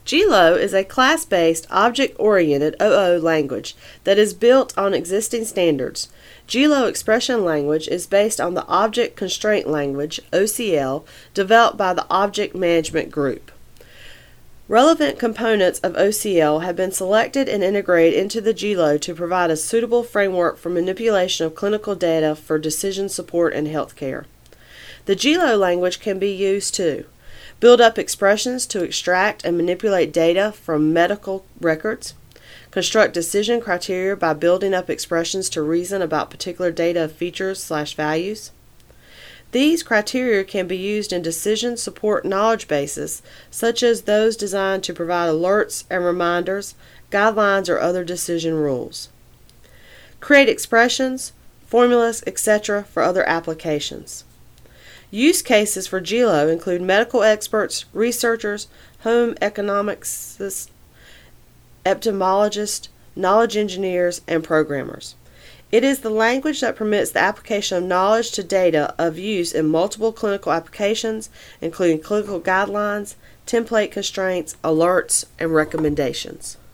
GLO is a class-based, object-oriented OO language that is built on existing standards. GLO expression language is based on the Object Constraint Language, OCL, developed by the Object Management Group. Relevant components of OCL have been selected and integrated into the GLO to provide a suitable framework for manipulation of clinical data for decision support in healthcare. The GLO language can be used to build up expressions to extract and manipulate data from medical records, construct decision criteria by building up expressions to reason about particular data features/values. These criteria can be used in decision support knowledge bases, such as those designed to provide alerts and reminders, guidelines, or other decision rules. Create expressions, formulas, etc. for other applications. Use cases for GLO include medical experts, researchers, home economics, epidemiologists, knowledge engineers, and programmers. It is the language that permits the application of knowledge to data of use in multiple clinical applications, including clinical guidelines, template constraints, alerts, and recommendations.